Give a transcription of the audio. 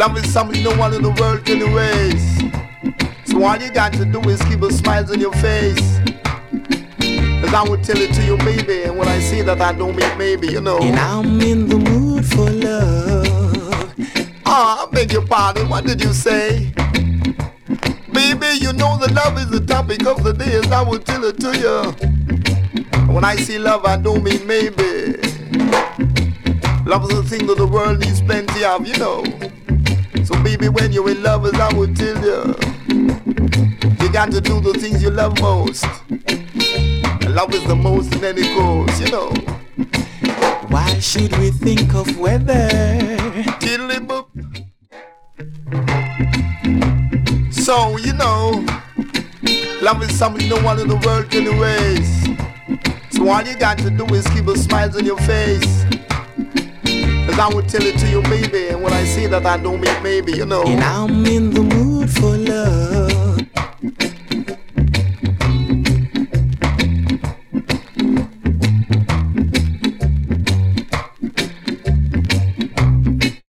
Love is something no one in the world can erase. So all you got to do is keep a smile on your face. Cause I would tell it to you, baby. And when I say that, I don't mean maybe, you know. And I'm in the mood for love. I beg your pardon, what did you say? Baby, you know that love is the topic of the day, and I will tell it to you. When I say love, I don't mean maybe. Love is the thing that the world needs plenty of, you know. So baby, when you're in love, as I will tell you, you got to do the things you love most. And love is the most in any cause, you know. Why should we think of weather? Tiddly-boop. So, you know, love is something no one in the world can erase. So all you got to do is keep a smile on your face. Cause I would tell it to you, baby. And when I say that, I don't mean maybe, you know. And I'm in the mood for love.